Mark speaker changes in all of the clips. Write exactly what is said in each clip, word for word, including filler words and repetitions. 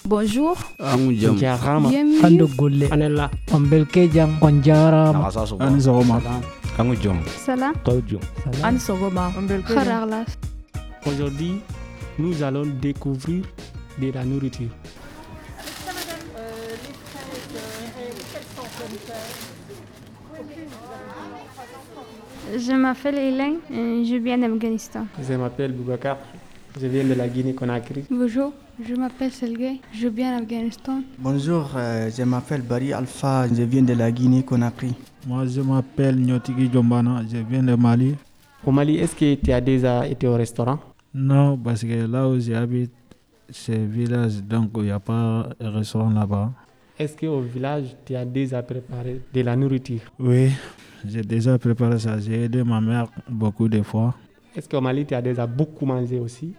Speaker 1: Bonjour.
Speaker 2: Jarama.
Speaker 1: Bienvenue.
Speaker 2: Golle. Anella.
Speaker 3: Ombelke jam on jarama.
Speaker 2: Ani Zoma.
Speaker 4: Kangu Jom.
Speaker 1: Salam.
Speaker 2: Kaujum.
Speaker 1: Anne Sogoma. Kharaglas.
Speaker 2: Aujourd'hui, nous allons découvrir de la nourriture.
Speaker 5: Je m'appelle Hélène, et je viens d'Afghanistan.
Speaker 2: Je m'appelle Boubacar, je viens de la Guinée-Conakry.
Speaker 5: Bonjour, je m'appelle Selgay, je viens d'Afghanistan.
Speaker 6: Bonjour, euh, je m'appelle Barry Alpha, je viens de la Guinée-Conakry.
Speaker 7: Moi, je m'appelle Nyotigi Djombana, je viens de Mali.
Speaker 2: Au Mali, est-ce que tu as déjà été au restaurant?
Speaker 7: Non, parce que là où j'habite, c'est un village, donc il n'y a pas de restaurant là-bas.
Speaker 2: Est-ce qu'au village, tu as déjà préparé de la nourriture?
Speaker 7: Oui, j'ai déjà préparé ça. J'ai aidé ma mère beaucoup de fois.
Speaker 2: Est-ce qu'au Mali, tu as déjà beaucoup mangé aussi?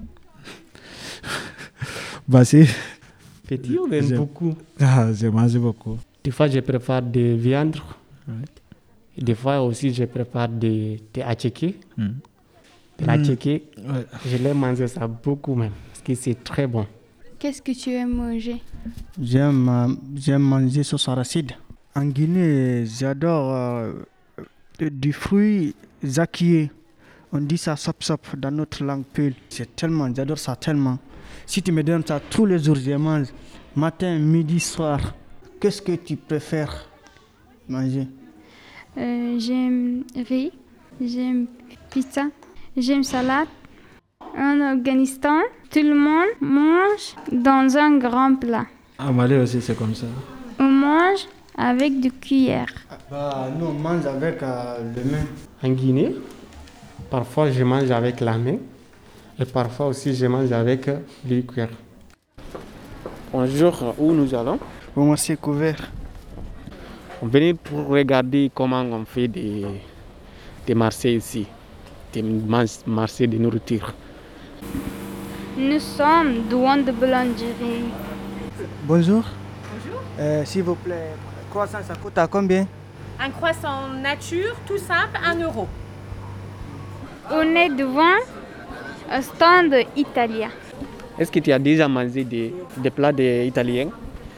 Speaker 7: Bah si.
Speaker 2: Petit ou même
Speaker 7: J'ai-
Speaker 2: beaucoup?
Speaker 7: Ah, j'ai mangé beaucoup.
Speaker 2: Des fois, je prépare des viandes.
Speaker 7: Ouais.
Speaker 2: Et des fois aussi, je prépare des, des attiqués.
Speaker 7: Hmm.
Speaker 2: De l'attiqué,
Speaker 7: Ouais.
Speaker 2: je l'ai mangé ça beaucoup même. Parce que c'est très bon.
Speaker 5: Qu'est-ce que tu aimes manger?
Speaker 6: J'aime, euh, j'aime manger sauce arachide. En Guinée, j'adore euh, euh, du fruit zakié. On dit ça sop sop dans notre langue peul. C'est tellement, j'adore ça tellement. Si tu me donnes ça tous les jours, je mange. Matin, midi, soir. Qu'est-ce que tu préfères manger?
Speaker 5: Euh, j'aime riz, j'aime pizza, j'aime salade. En Afghanistan, tout le monde mange dans un grand plat.
Speaker 7: À Mali aussi, c'est comme ça.
Speaker 5: On mange avec des cuillères.
Speaker 6: Bah, nous, on mange avec euh, le main.
Speaker 2: En Guinée, parfois je mange avec la main. Et parfois aussi je mange avec euh, les cuillères. Bonjour, où nous allons?
Speaker 6: Bon, c'est couvert.
Speaker 2: On venait pour regarder comment on fait des, des marchés ici. Des mas- marchés de nourriture.
Speaker 5: Nous sommes douane de boulangerie.
Speaker 6: Bonjour. Bonjour. Euh, s'il vous plaît, croissant, ça coûte à combien?
Speaker 8: Un croissant nature, tout simple, un euro.
Speaker 5: On est devant un stand italien.
Speaker 2: Est-ce que tu as déjà mangé des, des plats de- italiens?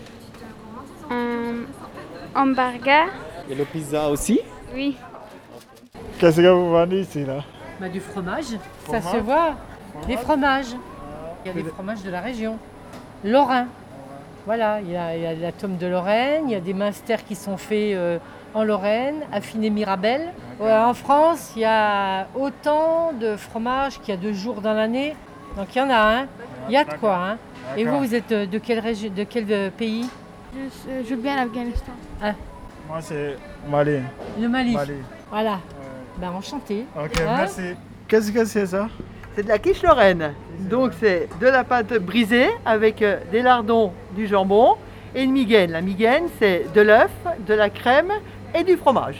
Speaker 5: Un hamburger,
Speaker 2: Et le pizza aussi?
Speaker 5: oui.
Speaker 7: Qu'est-ce que vous vendez ici là?
Speaker 8: Bah, du fromage, ça se voit. Des fromages. Il y a des fromages de la région. Lorrain. Voilà, il y a, il y a la tome de Lorraine, il y a des minsters qui sont faits euh, en Lorraine, affinés Mirabel. Ouais, en France, il y a autant de fromages qu'il y a de jours dans l'année. Donc il y en a, hein. Il y a de quoi, hein. Et vous, vous êtes euh, de quelle région, de quel euh, pays?
Speaker 5: Je, je viens d'Afghanistan.
Speaker 7: Moi, c'est Mali.
Speaker 8: Le Mali.
Speaker 7: Mali.
Speaker 8: Voilà. Ben enchanté.
Speaker 7: Ok,
Speaker 8: Hein?
Speaker 7: merci. Qu'est-ce que c'est ça?
Speaker 9: C'est de la quiche lorraine. Donc c'est de la pâte brisée avec euh, des lardons, du jambon et une migaine. La migaine, c'est de l'œuf, de la crème et du fromage.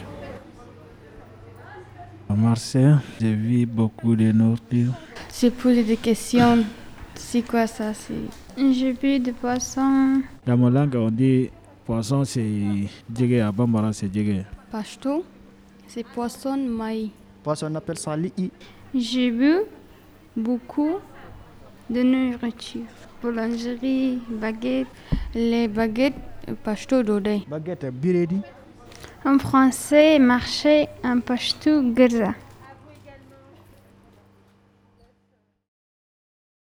Speaker 7: À Marseille, j'ai vu beaucoup de nourriture.
Speaker 5: J'ai posé des questions. C'est quoi ça? C'est... J'ai bu du poisson,
Speaker 7: Dans mon langue, on dit poisson, c'est djege. À Bambara, c'est djege.
Speaker 5: pashto, c'est poisson maïs.
Speaker 6: Poisson, on appelle ça li'i.
Speaker 5: J'ai bu beaucoup de nourriture. Boulangerie, baguette, les baguettes, pashto dodai.
Speaker 6: Baguette biredi.
Speaker 5: En français, marché, en pashto, gerza.